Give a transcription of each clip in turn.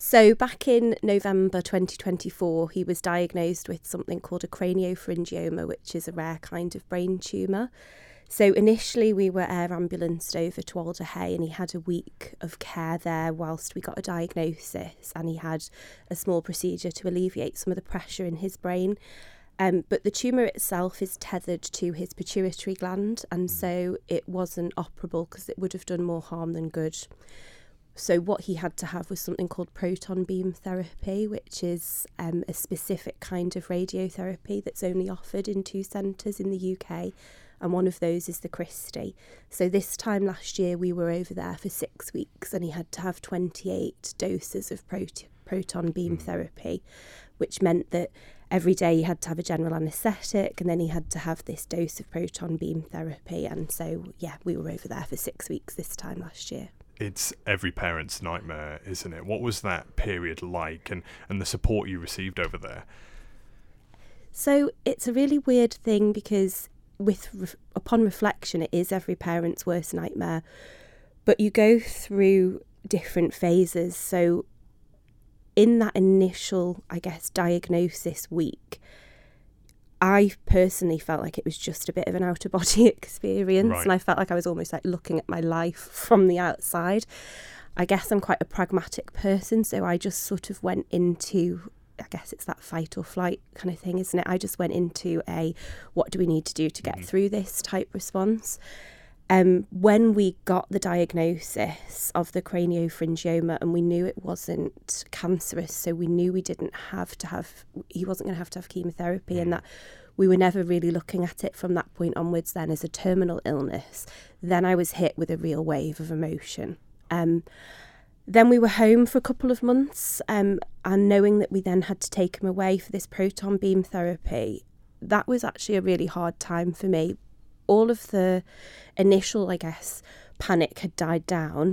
So back in November 2024, he was diagnosed with something called a craniopharyngioma, which is a rare kind of brain tumour. So initially we were air ambulanced over to Alder Hey, and he had a week of care there whilst we got a diagnosis, and he had a small procedure to alleviate some of the pressure in his brain. But the tumour itself is tethered to his pituitary gland, and so it wasn't operable because it would have done more harm than good. So what he had to have was something called proton beam therapy, which is a specific kind of radiotherapy that's only offered in 2 centres in the UK, and one of those is the Christie. So this time last year we were over there for 6 weeks, and he had to have 28 doses of proton beam therapy, which meant that every day he had to have a general anaesthetic, and then he had to have this dose of proton beam therapy. And so, yeah, we were over there for 6 weeks this time last year. It's every parent's nightmare, isn't it? What was that period like, and the support you received over there? So it's a really weird thing because upon reflection, it is every parent's worst nightmare. But you go through different phases. So in that initial, I guess, diagnosis week, I personally felt like it was just a bit of an out-of-body experience. Right. And I felt like I was almost like looking at my life from the outside. I guess I'm quite a pragmatic person, so I just sort of went into, I guess it's that fight or flight kind of thing, isn't it? I just went into what do we need to do to get through this type response. When we got the diagnosis of the craniopharyngioma, and we knew it wasn't cancerous, so we knew he wasn't going to have to have chemotherapy, and that we were never really looking at it from that point onwards then as a terminal illness, then I was hit with a real wave of emotion. Then we were home for a couple of months, and knowing that we then had to take him away for this proton beam therapy, that was actually a really hard time for me. All of the initial, I guess, panic had died down.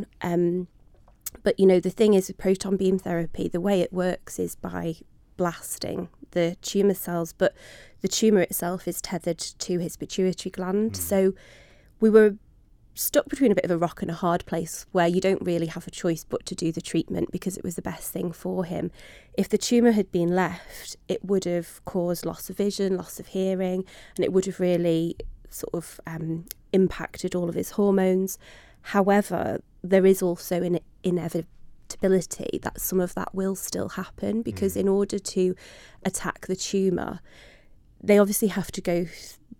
But, the thing is with proton beam therapy, the way it works is by blasting the tumour cells, but the tumour itself is tethered to his pituitary gland. So we were stuck between a bit of a rock and a hard place where you don't really have a choice but to do the treatment because it was the best thing for him. If the tumour had been left, it would have caused loss of vision, loss of hearing, and it would have really sort of impacted all of his hormones. However, there is also an inevitability that some of that will still happen because in order to attack the tumour, they obviously have to go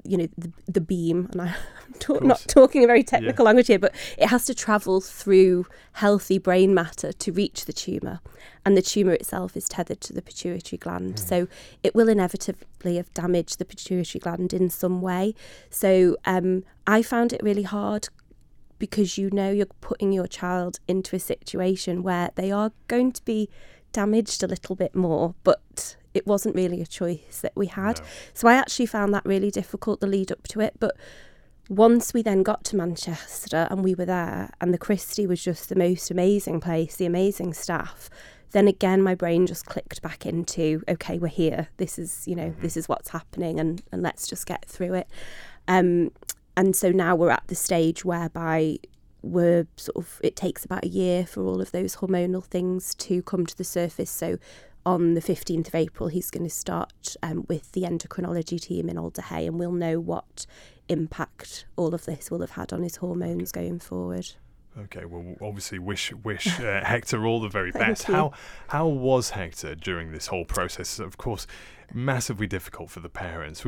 the beam, and I'm not talking a very technical language here, but it has to travel through healthy brain matter to reach the tumour, and the tumour itself is tethered to the pituitary gland, so it will inevitably have damaged the pituitary gland in some way. So I found it really hard because you're putting your child into a situation where they are going to be damaged a little bit more, but it wasn't really a choice that we had. No. So I actually found that really difficult, the lead up to it. But once we then got to Manchester and we were there, and the Christie was just the most amazing place, the amazing staff, then again my brain just clicked back into, okay, we're here. This is, this is what's happening, and let's just get through it. And so now we're at the stage whereby we're it takes about a year for all of those hormonal things to come to the surface. So on the 15th of April, he's going to start with the endocrinology team in Alder Hey, and we'll know what impact all of this will have had on his hormones going forward. Okay, well, obviously wish Hector all the very best. Thank you. How was Hector during this whole process? Of course, massively difficult for the parents.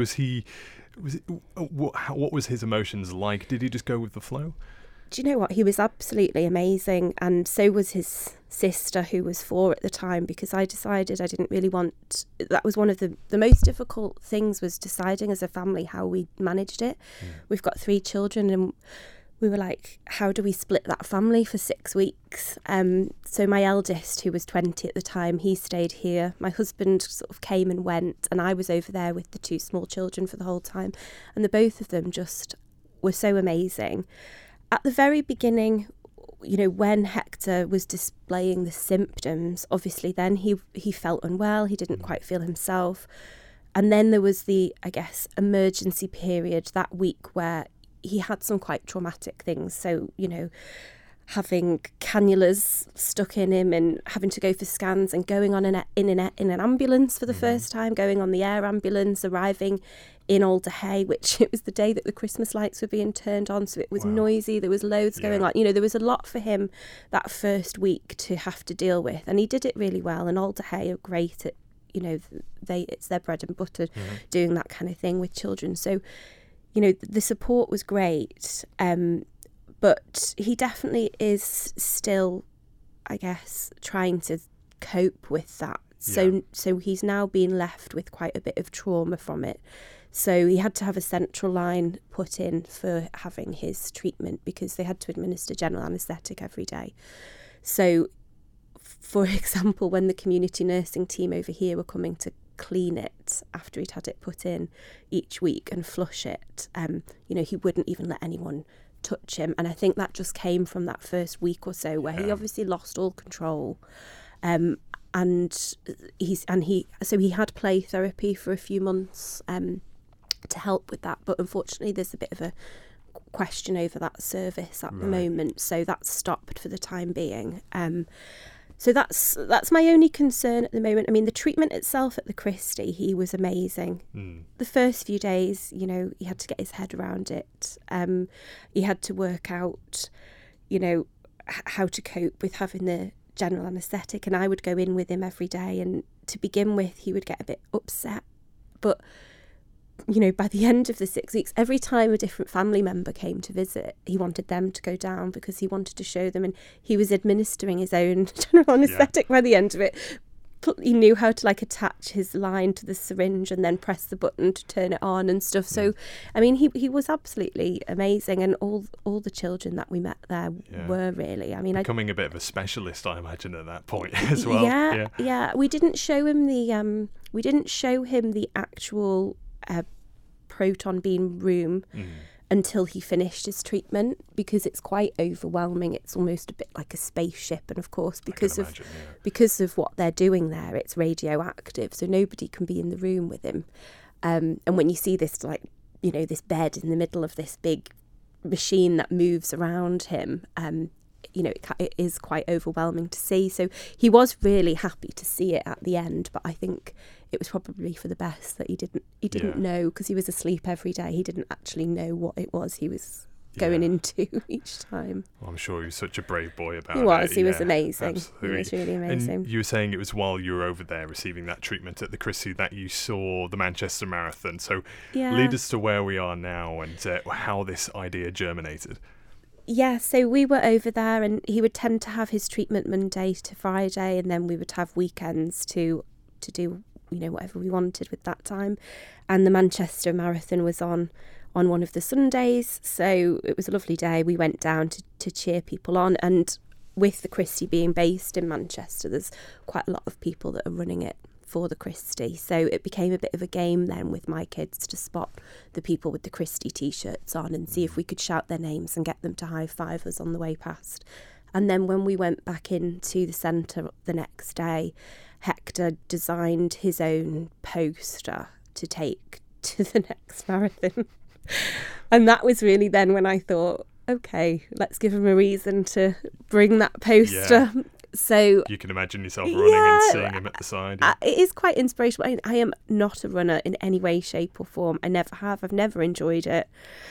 What was his emotions like? Did he just go with the flow? Do you know what? He was absolutely amazing, and so was his sister, who was 4 at the time, because I decided I didn't really want... That was one of the most difficult things, was deciding as a family how we managed it. We've got 3 children, and we were like, how do we split that family for 6 weeks? So my eldest, who was 20 at the time, he stayed here. My husband sort of came and went, and I was over there with the 2 small children for the whole time, and the both of them just were so amazing. At the very beginning, when Hector was displaying the symptoms, obviously then he felt unwell, he didn't quite feel himself. And then there was the, I guess, emergency period that week where he had some quite traumatic things. So, having cannulas stuck in him and having to go for scans and going on in an ambulance for the first time, going on the air ambulance, arriving in Alder Hey, which it was the day that the Christmas lights were being turned on, so it was noisy, there was loads going on. You know, there was a lot for him that first week to have to deal with, and he did it really well. And Alder Hey are great at, you know, it's their bread and butter doing that kind of thing with children. So, you know, the support was great, but he definitely is still, I guess, trying to cope with that. So he's now been left with quite a bit of trauma from it. So he had to have a central line put in for having his treatment because they had to administer general anaesthetic every day. So, for example, when the community nursing team over here were coming to clean it after he'd had it put in each week and flush it, you know, he wouldn't even let anyone touch him. And I think that just came from that first week or so where he obviously lost all control. And he had play therapy for a few months to help with that, but unfortunately there's a bit of a question over that service at the moment, so that's stopped for the time being. So that's my only concern at the moment. I mean, the treatment itself at the Christie, he was amazing. The first few days, you know, he had to get his head around it. He had to work out, you know, how to cope with having the general anaesthetic, and I would go in with him every day, and to begin with he would get a bit upset, but you know, by the end of the 6 weeks, every time a different family member came to visit, he wanted them to go down because he wanted to show them, and he was administering his own general anaesthetic by the end of it. He knew how to like attach his line to the syringe and then press the button to turn it on and stuff. So, I mean, he was absolutely amazing, and all the children that we met there were really. I mean, becoming a bit of a specialist, I imagine, at that point as well. Yeah. We didn't show him the actual proton beam room until he finished his treatment, because it's quite overwhelming. It's almost a bit like a spaceship, and of course because of what they're doing there, it's radioactive, so nobody can be in the room with him. And when you see this, like, you know, this bed in the middle of this big machine that moves around him, you know, it is quite overwhelming to see. So he was really happy to see it at the end, but I think it was probably for the best that he didn't know, because he was asleep every day. He didn't actually know what it was he was going into each time. Well, I'm sure he was such a brave boy about it. He was amazing. Absolutely. He was really amazing. And you were saying it was while you were over there receiving that treatment at the Christie that you saw the Manchester Marathon. So lead us to where we are now and how this idea germinated. Yeah, so we were over there, and he would tend to have his treatment Monday to Friday, and then we would have weekends to do, you know, whatever we wanted with that time. And the Manchester Marathon was on one of the Sundays, so it was a lovely day. We went down to cheer people on, and with the Christie being based in Manchester, there's quite a lot of people that are running it for the Christie, so it became a bit of a game then with my kids to spot the people with the Christie t-shirts on and see if we could shout their names and get them to high-five us on the way past. And then when we went back into the centre the next day, Hector designed his own poster to take to the next marathon. And that was really then when I thought, okay, let's give him a reason to bring that poster. So you can imagine yourself running and seeing him at the side. It is quite inspirational. I am not a runner in any way, shape or form. I never have. I've never enjoyed it.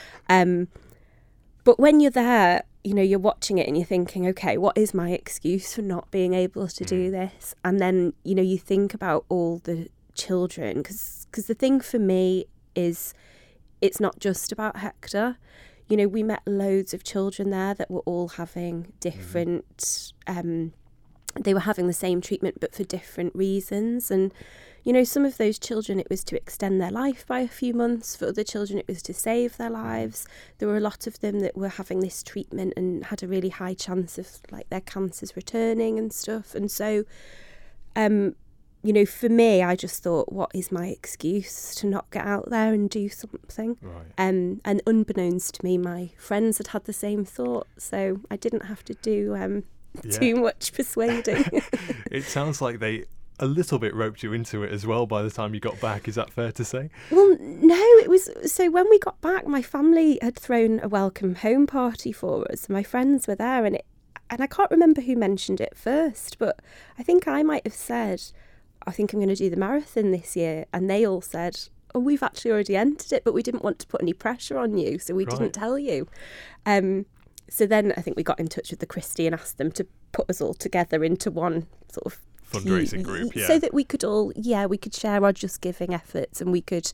But when you're there, you know, you're watching it and you're thinking, okay, what is my excuse for not being able to do this? And then, you know, you think about all the children, because the thing for me is it's not just about Hector. You know, we met loads of children there that were all having different... they were having the same treatment but for different reasons, and you know, some of those children it was to extend their life by a few months. For other children it was to save their lives. There were a lot of them that were having this treatment and had a really high chance of like their cancers returning and stuff. And so you know, for me, I just thought, what is my excuse to not get out there and do something? And unbeknownst to me, my friends had the same thought, so I didn't have to do too much persuading. It sounds like they a little bit roped you into it as well by the time you got back. Is that fair to say? Well, no, it was... So when we got back, my family had thrown a welcome home party for us. My friends were there, and and I can't remember who mentioned it first, but I think I might have said, I think I'm going to do the marathon this year. And they all said, oh, we've actually already entered it, but we didn't want to put any pressure on you, so we didn't tell you. So then I think we got in touch with the Christie and asked them to put us all together into one sort of fundraising group, so that we could all, we could share our Just Giving efforts, and we could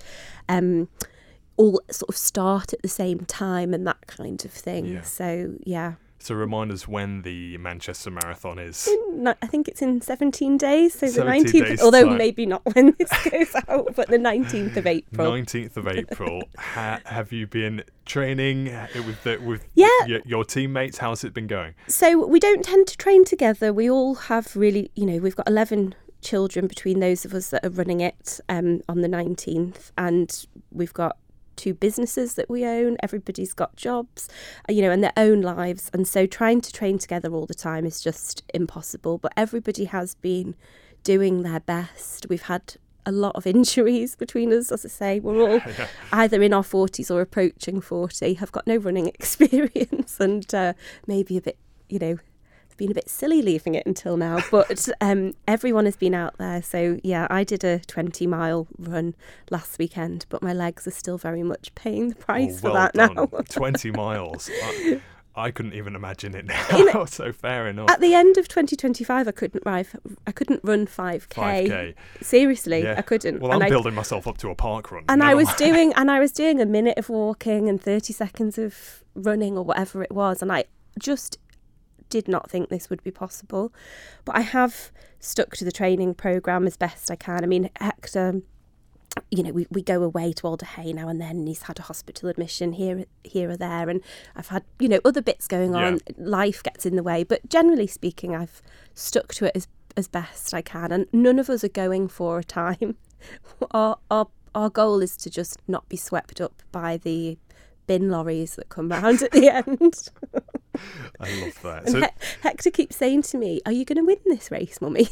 all sort of start at the same time and that kind of thing. Yeah. So remind us when the Manchester Marathon is. I think it's in 17 days, so the 17 19th, days although time. Maybe not when this goes out, but the 19th of April. 19th of April. Have you been training with your teammates? How's it been going? So we don't tend to train together. We all have really, we've got 11 children between those of us that are running it on the 19th, and we've got 2 businesses that we own. Everybody's got jobs, and their own lives, and so trying to train together all the time is just impossible. But everybody has been doing their best. We've had a lot of injuries between us, as I say. We're all either in our 40s or approaching 40, have got no running experience, and maybe a bit, been a bit silly leaving it until now, but everyone has been out there. So I did a 20-mile run last weekend, but my legs are still very much paying the price for that done. now. 20 miles. I couldn't even imagine it now. So fair enough. At the end of 2025, I couldn't run 5k. Seriously, I couldn't. Well, I'm building myself up to a park run. And I was doing a minute of walking and 30 seconds of running or whatever it was, and I just did not think this would be possible. But I have stuck to the training programme as best I can. I mean, Hector, we go away to Alder Hey now and then, and he's had a hospital admission here or there, and I've had, other bits going on. Life gets in the way, but generally speaking, I've stuck to it as best I can, and none of us are going for a time. Our goal is to just not be swept up by the bin lorries that come round at the end. I love that. And Hector keeps saying to me, "Are you going to win this race, Mummy?"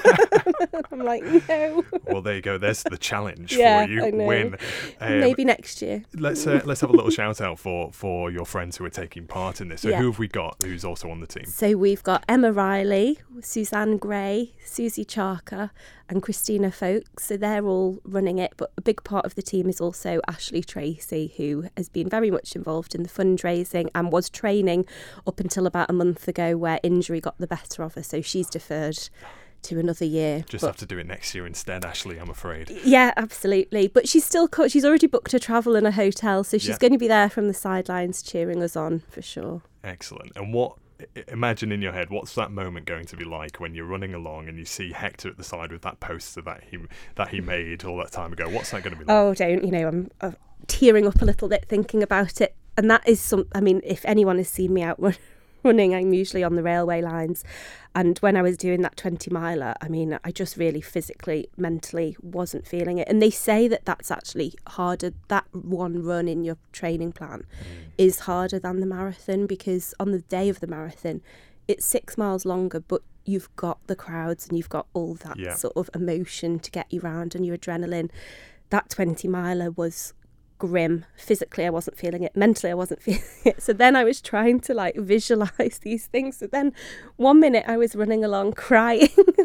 I'm like, no. Well, there you go. There's the challenge for you. I know. Win. Maybe next year. Let's have a little shout out for your friends who are taking part in this. So who have we got who's also on the team? So we've got Emma Riley, Suzanne Gray, Susie Charker and Christina Folks. So they're all running it, but a big part of the team is also Ashley Tracy, who has been very much involved in the fundraising and was training up until about a month ago, where injury got the better of her, so she's deferred to another year. Have to do it next year instead, Ashley, I'm afraid. Yeah, absolutely. But she's still she's already booked her travel and a hotel, so she's going to be there from the sidelines cheering us on for sure. Excellent. And imagine in your head, what's that moment going to be like when you're running along and you see Hector at the side with that poster that he made all that time ago? What's that going to be like? Oh, I'm tearing up a little bit thinking about it. And that is if anyone has seen me out running, I'm usually on the railway lines. And when I was doing that 20-miler, I just really physically, mentally wasn't feeling it. And they say that that's actually harder. That one run in your training plan is harder than the marathon, because on the day of the marathon, it's 6 miles longer, but you've got the crowds and you've got all that sort of emotion to get you round and your adrenaline. That 20-miler was grim. Physically, I wasn't feeling it. Mentally, I wasn't feeling it. So then I was trying to visualize these things. So then one minute I was running along crying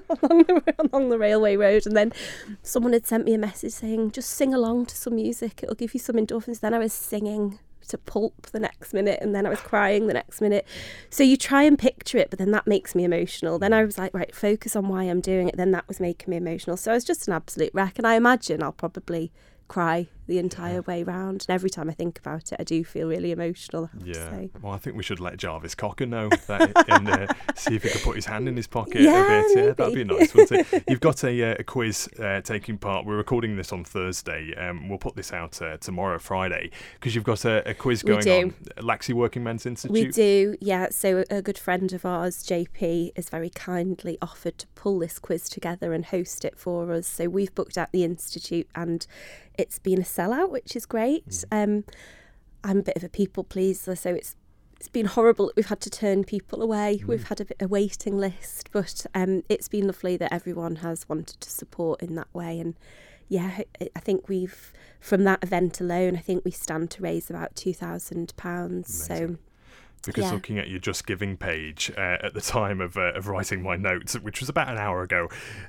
along the railway road, and then someone had sent me a message saying, just sing along to some music, it'll give you some endorphins. Then I was singing to Pulp the next minute, and then I was crying the next minute. So you try and picture it, but then that makes me emotional. Then I was like, right, focus on why I'm doing it. Then that was making me emotional. So I was just an absolute wreck, and I imagine I'll probably cry the entire way round, and every time I think about it I do feel really emotional, I have to say. Well, I think we should let Jarvis Cocker know that and see if he could put his hand in his pocket a bit. Maybe. Yeah, that'd be nice, wouldn't it? You've got a quiz taking part. We're recording this on Thursday. We'll put this out tomorrow, Friday, because you've got a quiz going on. Laxey Working Men's Institute. We do, yeah. So a good friend of ours, JP, has very kindly offered to pull this quiz together and host it for us. So we've booked out the Institute, and it's been a sellout, which is great. I'm a bit of a people pleaser, so it's been horrible that we've had to turn people away. We've had a waiting list, but it's been lovely that everyone has wanted to support in that way. And yeah, I think from that event alone, I think we stand to raise about £2,000. So Because looking at your Just Giving page at the time of writing my notes, which was about an hour ago,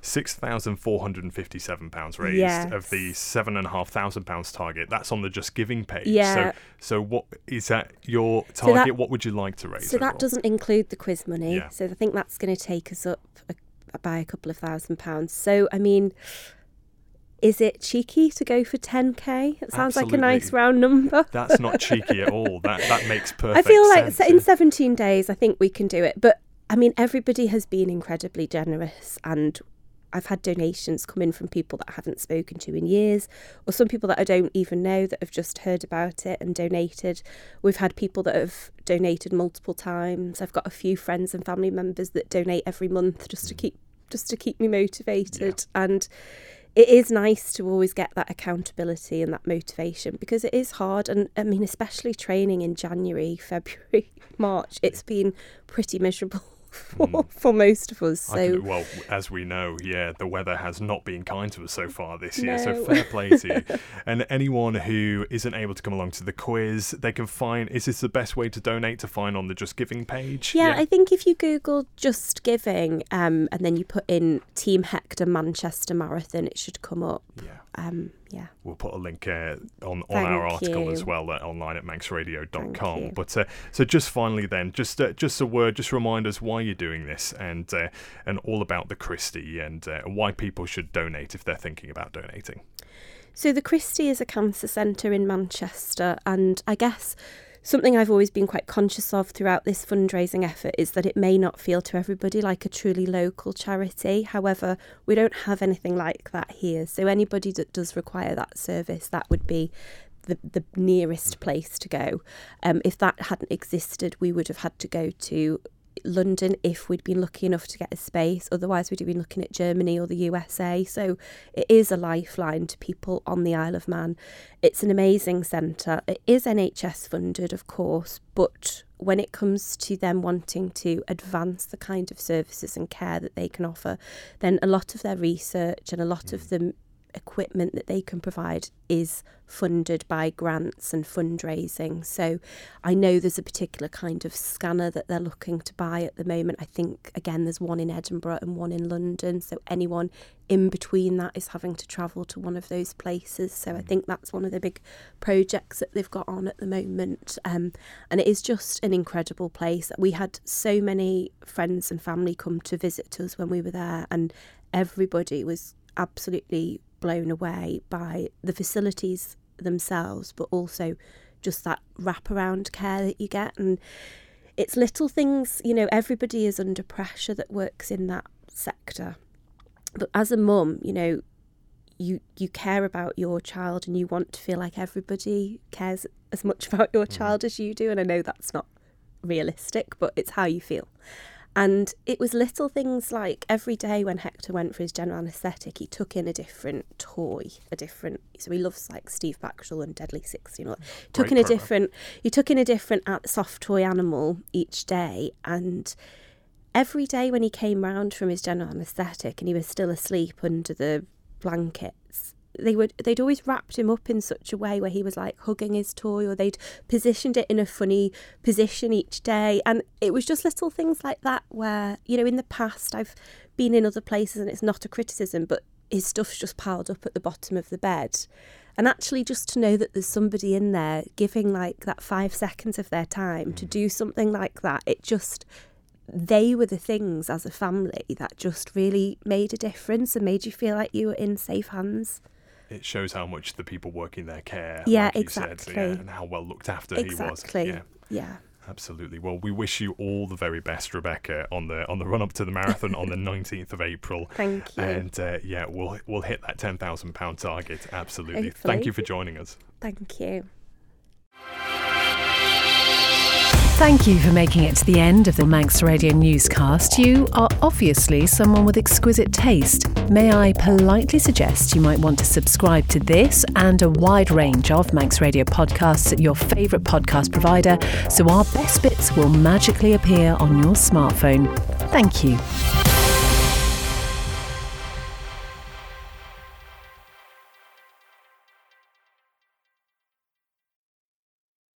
£6,457 raised of the £7,500 target. That's on the Just Giving page. Yeah. So what is that your target? What would you like to raise? So that doesn't include the quiz money. Yeah. So I think that's going to take us up by a couple of £1,000s. So, I mean, is it cheeky to go for 10k? It sounds like a nice round number. That's not cheeky at all. That makes perfect sense. I feel like in 17 days, I think we can do it. But I mean, everybody has been incredibly generous, and I've had donations come in from people that I haven't spoken to in years, or some people that I don't even know that have just heard about it and donated. We've had people that have donated multiple times. I've got a few friends and family members that donate every month just to keep me motivated. Yeah. And it is nice to always get that accountability and that motivation, because it is hard. And I mean, especially training in January, February, March, it's been pretty miserable for most of us. So well, as we know, the weather has not been kind to us so far this year, so fair play to you. And anyone who isn't able to come along to the quiz, they can find, is this the best way to donate, to find on the Just Giving page? Yeah, I think if you Google Just Giving and then you put in Team Hector Manchester Marathon, it should come up. We'll put a link on our article as well online at manxradio.com. But so just finally then, just a word, just remind us why you're doing this, and all about the Christie, and why people should donate if they're thinking about donating. So the Christie is a cancer centre in Manchester, and I guess something I've always been quite conscious of throughout this fundraising effort is that it may not feel to everybody like a truly local charity. However, we don't have anything like that here. So anybody that does require that service, that would be the nearest place to go. If that hadn't existed, we would have had to go to London if we'd been lucky enough to get a space. Otherwise, we'd have been looking at Germany or the USA. So it is a lifeline to people on the Isle of Man. It's an amazing centre. It is NHS funded, of course, but when it comes to them wanting to advance the kind of services and care that they can offer, then a lot of their research and a lot of the equipment that they can provide is funded by grants and fundraising. So I know there's a particular kind of scanner that they're looking to buy at the moment. I think, again, there's one in Edinburgh and one in London. So anyone in between that is having to travel to one of those places. So I think that's one of the big projects that they've got on at the moment. And it is just an incredible place. We had so many friends and family come to visit us when we were there, and everybody was absolutely blown away by the facilities themselves, but also just that wraparound care that you get. And it's little things, everybody is under pressure that works in that sector. But as a mum, you care about your child, and you want to feel like everybody cares as much about your child as you do. And I know that's not realistic, but it's how you feel. And it was little things like every day when Hector went for his general anaesthetic, he took in a different toy, so he loves like Steve Backshall and Deadly 16. He took in a different soft toy animal each day. And every day when he came round from his general anaesthetic and he was still asleep under the blankets, they'd always wrapped him up in such a way where he was like hugging his toy, or they'd positioned it in a funny position each day. And it was just little things like that where, in the past I've been in other places, and it's not a criticism, but his stuff's just piled up at the bottom of the bed. And actually just to know that there's somebody in there giving like that 5 seconds of their time to do something like that, they were the things as a family that just really made a difference and made you feel like you were in safe hands. It shows how much the people working there care. Yeah, like exactly. You said, and how well looked after he was. Yeah. Absolutely. Well, we wish you all the very best, Rebecca, on the run up to the marathon on the 19th of April. Thank you. And we'll hit that £10,000 target. Absolutely. Hopefully. Thank you for joining us. Thank you. Thank you for making it to the end of the Manx Radio newscast. You are obviously someone with exquisite taste. May I politely suggest you might want to subscribe to this and a wide range of Manx Radio podcasts at your favourite podcast provider, so our best bits will magically appear on your smartphone. Thank you.